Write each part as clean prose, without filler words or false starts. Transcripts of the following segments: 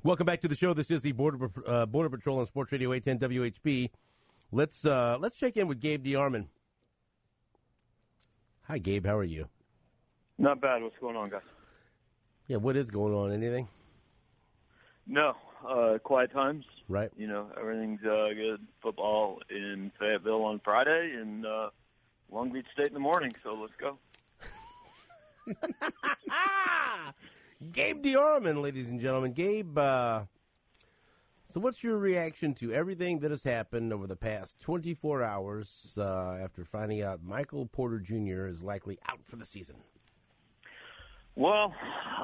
Welcome back to the show. This is the Border Patrol on Sports Radio 810 WHB. Let's check in with Gabe DeArmond. Hi, Gabe. How are you? Not bad. What's going on, guys? Yeah, what is going on? Anything? No. Quiet times. Right. You know, everything's good. Football in Fayetteville on Friday and Long Beach State in the morning, so let's go. Gabe DeArmond, ladies and gentlemen. Gabe, so what's your reaction to everything that has happened over the past 24 hours after finding out Michael Porter Jr. is likely out for the season? Well,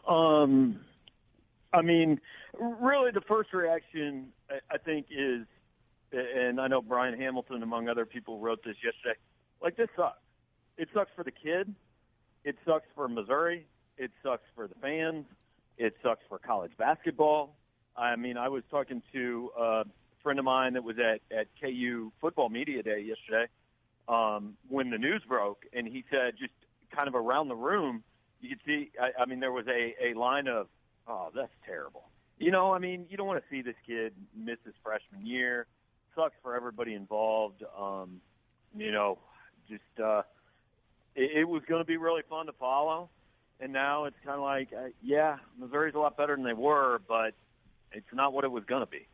I mean, really the first reaction, I think, is, and I know Brian Hamilton, among other people, wrote this yesterday, like, this sucks. It sucks for the kid. It sucks for Missouri. It sucks for the fans. It sucks for college basketball. I mean, I was talking to a friend of mine that was at KU Football Media Day yesterday when the news broke, and he said just kind of around the room, you could see, I mean, there was a line of, oh, that's terrible. You know, I mean, you don't want to see this kid miss his freshman year. Sucks for everybody involved. You know, just it was going to be really fun to follow. And now it's kind of like, yeah, Missouri's a lot better than they were, but it's not what it was going to be.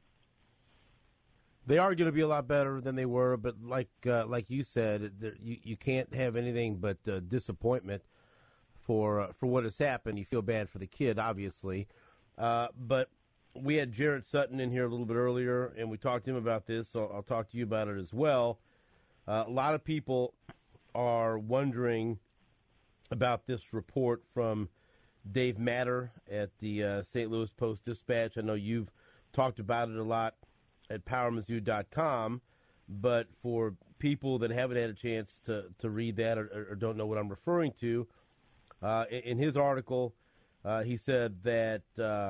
They are going to be a lot better than they were, but like you said, you can't have anything but disappointment for what has happened. You feel bad for the kid, obviously. But we had Jared Sutton in here a little bit earlier, and we talked to him about this, so I'll talk to you about it as well. A lot of people are wondering about this report from Dave Matter at the St. Louis Post-Dispatch. I know you've talked about it a lot at PowerMizzou.com, but for people that haven't had a chance to read that or don't know what I'm referring to, in his article, he said that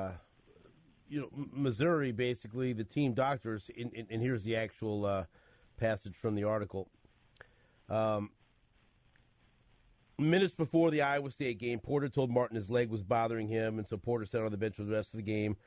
Missouri, basically, the team doctors, and here's the actual passage from the article. Minutes before the Iowa State game, Porter told Martin his leg was bothering him, and so Porter sat on the bench for the rest of the game.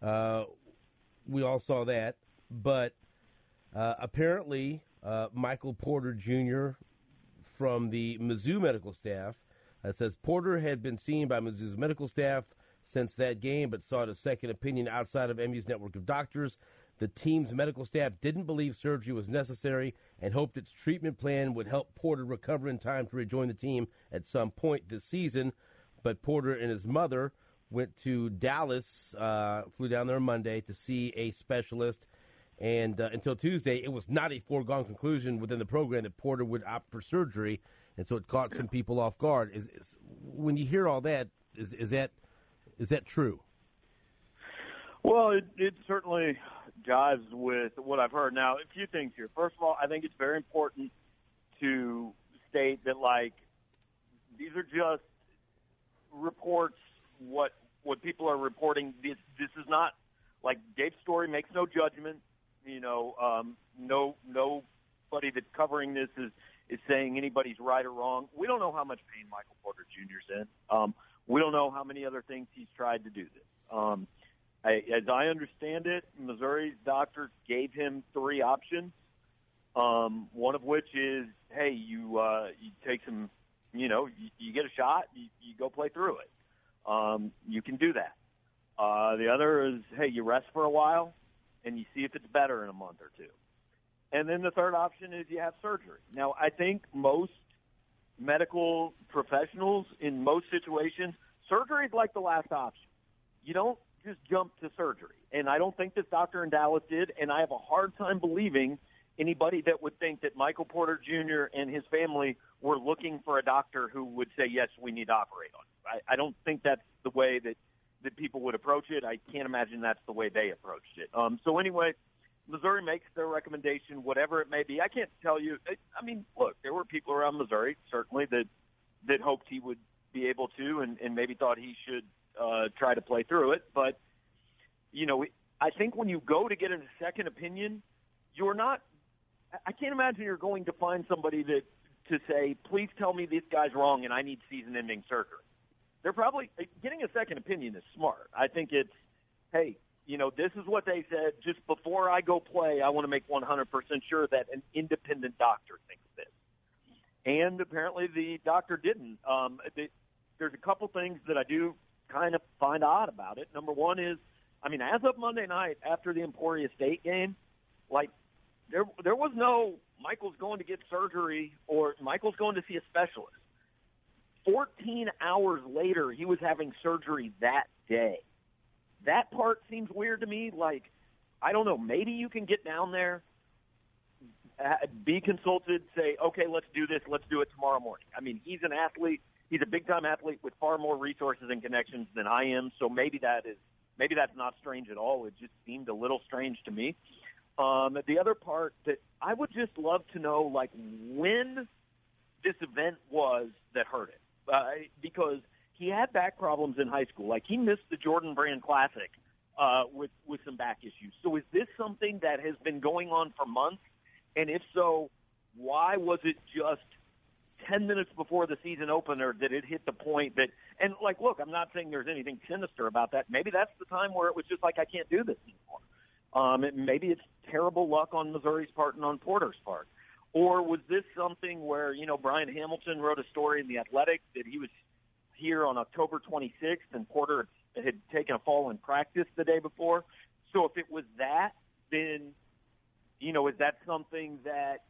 We all saw that. But apparently, Michael Porter Jr. from the Mizzou medical staff says Porter had been seen by Mizzou's medical staff since that game, but sought a second opinion outside of MU's network of doctors. The team's medical staff didn't believe surgery was necessary and hoped its treatment plan would help Porter recover in time to rejoin the team at some point this season. But Porter and his mother went to Dallas, flew down there Monday to see a specialist. And until Tuesday, it was not a foregone conclusion within the program that Porter would opt for surgery. And so it caught some people off guard. When you hear all that, is that true? Well, it certainly jives with what I've heard. Now, a few things here. First of all, I think it's very important to state that, like, these are just reports, what people are reporting. This is not, like, Dave's story makes no judgment. You know, nobody that's covering this is saying anybody's right or wrong. We don't know how much pain Michael Porter Jr.'s in. We don't know how many other things he's tried to do this. As I understand it, Missouri's doctors gave him three options, one of which is, hey, you take some, you get a shot, you go play through it. You can do that. The other is, hey, you rest for a while, and you see if it's better in a month or two. And then the third option is you have surgery. Now, I think most medical professionals in most situations, surgery is like the last option. You don't just jump to surgery. And I don't think this doctor in Dallas did, and I have a hard time believing anybody that would think that Michael Porter Jr. and his family were looking for a doctor who would say, yes, we need to operate on it. I don't think that's the way that people would approach it. I can't imagine that's the way they approached it. So anyway, Missouri makes their recommendation, whatever it may be. I can't tell you. I mean, look, there were people around Missouri, certainly, that hoped he would be able to and maybe thought he should try to play through it. But, I think when you go to get a second opinion, you're not – I can't imagine you're going to find somebody to say, please tell me this guy's wrong and I need season-ending surgery. They're probably – getting a second opinion is smart. I think it's hey, this is what they said. Just before I go play, I want to make 100% sure that an independent doctor thinks this. And apparently the doctor didn't. There's a couple things that I do kind of find odd about it. Number one is, as of Monday night after the Emporia State game, there was no Michael's going to get surgery or Michael's going to see a specialist. 14 hours later, he was having surgery that day. That part seems weird to me. I don't know, maybe you can get down there, be consulted, say, okay, let's do this, let's do it tomorrow morning. He's an athlete. He's a big-time athlete with far more resources and connections than I am, so maybe that's not strange at all. It just seemed a little strange to me. The other part that I would just love to know, when this event was that hurt it. Because he had back problems in high school. He missed the Jordan Brand Classic with some back issues. So is this something that has been going on for months? And if so, why was it just 10 minutes before the season opener that it hit the point that – and, look, I'm not saying there's anything sinister about that. Maybe that's the time where it was just I can't do this anymore. Maybe it's terrible luck on Missouri's part and on Porter's part. Or was this something where, Brian Hamilton wrote a story in The Athletic that he was here on October 26th and Porter had taken a fall in practice the day before? So if it was that, then, is that something that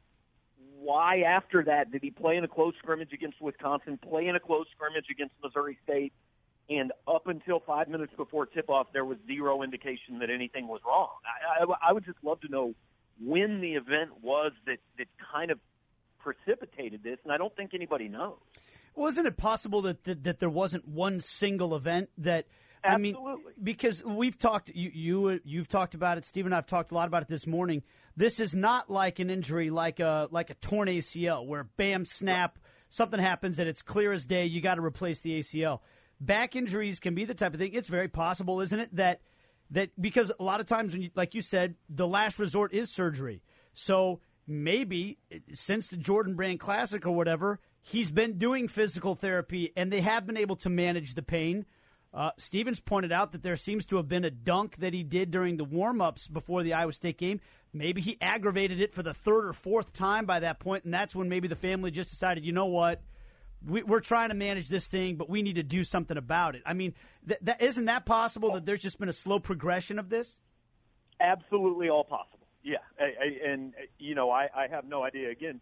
why after that did he play in a close scrimmage against Wisconsin, play in a close scrimmage against Missouri State, and up until 5 minutes before tip-off there was zero indication that anything was wrong? I would just love to know when the event was that kind of precipitated this, and I don't think anybody knows. Well, isn't it possible that there wasn't one single event that – Absolutely. Because we've talked – you've talked about it. Steve and I have talked a lot about it this morning. This is not like an injury like a torn ACL where, bam, snap, something happens and it's clear as day, you got to replace the ACL. Back injuries can be the type of thing. It's very possible, isn't it, that because a lot of times, when like you said, the last resort is surgery. So maybe since the Jordan Brand Classic or whatever, he's been doing physical therapy and they have been able to manage the pain. Stevens pointed out that there seems to have been a dunk that he did during the warm-ups before the Iowa State game. Maybe he aggravated it for the third or fourth time by that point, and that's when maybe the family just decided, you know what, we're trying to manage this thing, but we need to do something about it. Isn't that possible that there's just been a slow progression of this? Absolutely all possible. Yeah. I have no idea. Again,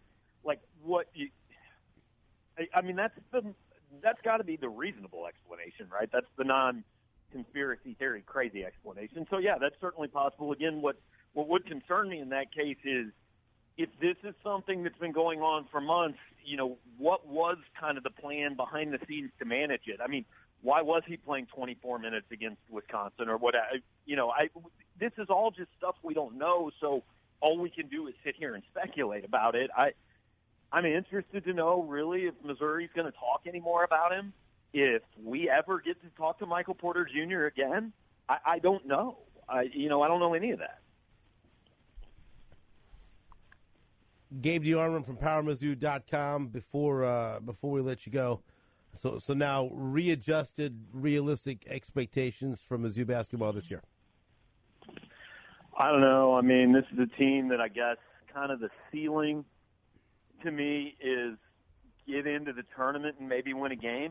that's got to be the reasonable explanation, right? That's the non-conspiracy theory crazy explanation. So, yeah, that's certainly possible. Again, what would concern me in that case is if this is something that's been going on for months, what was kind of the plan behind the scenes to manage it? Why was he playing 24 minutes against Wisconsin or what? This is all just stuff we don't know, so all we can do is sit here and speculate about it. I'm interested to know, really, if Missouri's going to talk any more about him. If we ever get to talk to Michael Porter Jr. again, I don't know. I don't know any of that. Gabe DeArmond from PowerMizzou.com. Before we let you go, so now readjusted, realistic expectations for Mizzou basketball this year. I don't know. This is a team that I guess kind of the ceiling to me is get into the tournament and maybe win a game.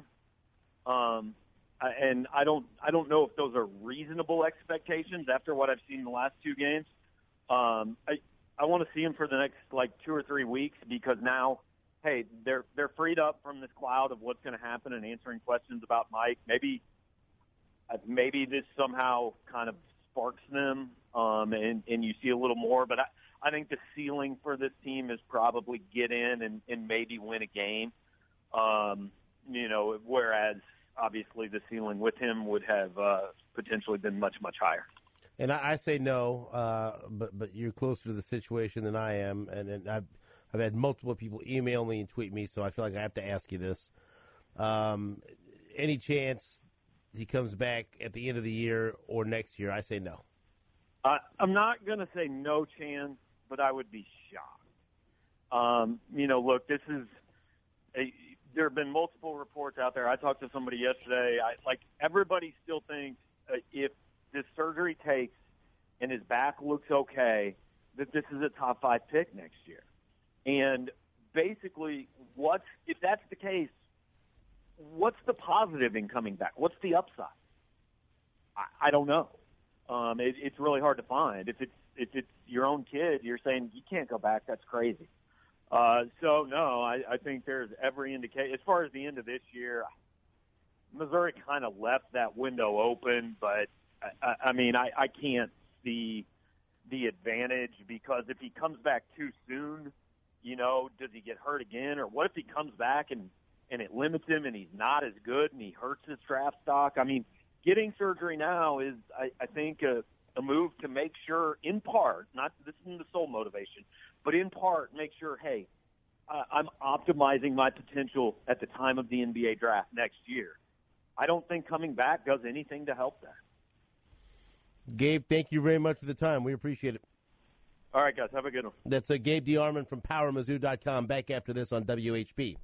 And I don't know if those are reasonable expectations after what I've seen in the last two games. I want to see them for the next 2 or 3 weeks because now, hey, they're freed up from this cloud of what's going to happen and answering questions about Mike. Maybe this somehow kind of sparks them, and you see a little more. But I think the ceiling for this team is probably get in and maybe win a game. Whereas obviously the ceiling with him would have potentially been much, much higher. And I say no, but you're closer to the situation than I am, and I've had multiple people email me and tweet me, so I feel like I have to ask you this. Any chance he comes back at the end of the year or next year? I say no. I'm not going to say no chance, but I would be shocked. Look, this is there have been multiple reports out there. I talked to somebody yesterday. Everybody still thinks if this surgery takes and his back looks okay, that this is a top 5 pick next year. And basically, if that's the case, what's the positive in coming back? What's the upside? I don't know. It's really hard to find. If it's your own kid, you're saying you can't go back. That's crazy. So no, I think there's every indication. As far as the end of this year, Missouri kind of left that window open, but I mean, I can't see the advantage, because if he comes back too soon, does he get hurt again? Or what if he comes back and it limits him and he's not as good and he hurts his draft stock? I mean, getting surgery now is, I think, a move to make sure, in part, not this isn't the sole motivation, but in part, make sure, hey, I'm optimizing my potential at the time of the NBA draft next year. I don't think coming back does anything to help that. Gabe, thank you very much for the time. We appreciate it. All right, guys, have a good one. That's Gabe DeArmond from PowerMizzou.com. Back after this on WHB.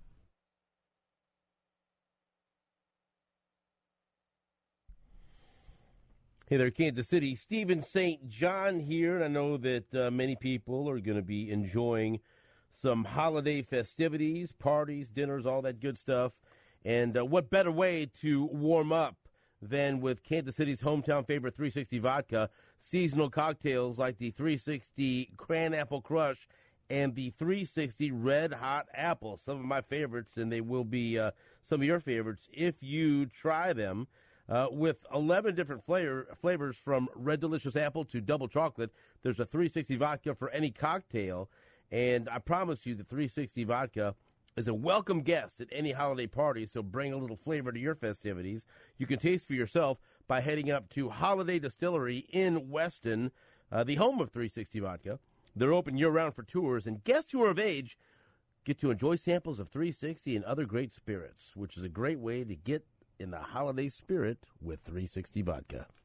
Hey there, Kansas City. Stephen St. John here. And I know that many people are going to be enjoying some holiday festivities, parties, dinners, all that good stuff. And what better way to warm up than with Kansas City's hometown favorite 360 Vodka, seasonal cocktails like the 360 Cran Apple Crush and the 360 Red Hot Apple. Some of my favorites, and they will be some of your favorites if you try them. With 11 different flavors from Red Delicious Apple to Double Chocolate, there's a 360 Vodka for any cocktail. And I promise you the 360 Vodka is a welcome guest at any holiday party, so bring a little flavor to your festivities. You can taste for yourself by heading up to Holiday Distillery in Weston, the home of 360 Vodka. They're open year-round for tours, and guests who are of age get to enjoy samples of 360 and other great spirits, which is a great way to get in the holiday spirit with 360 Vodka.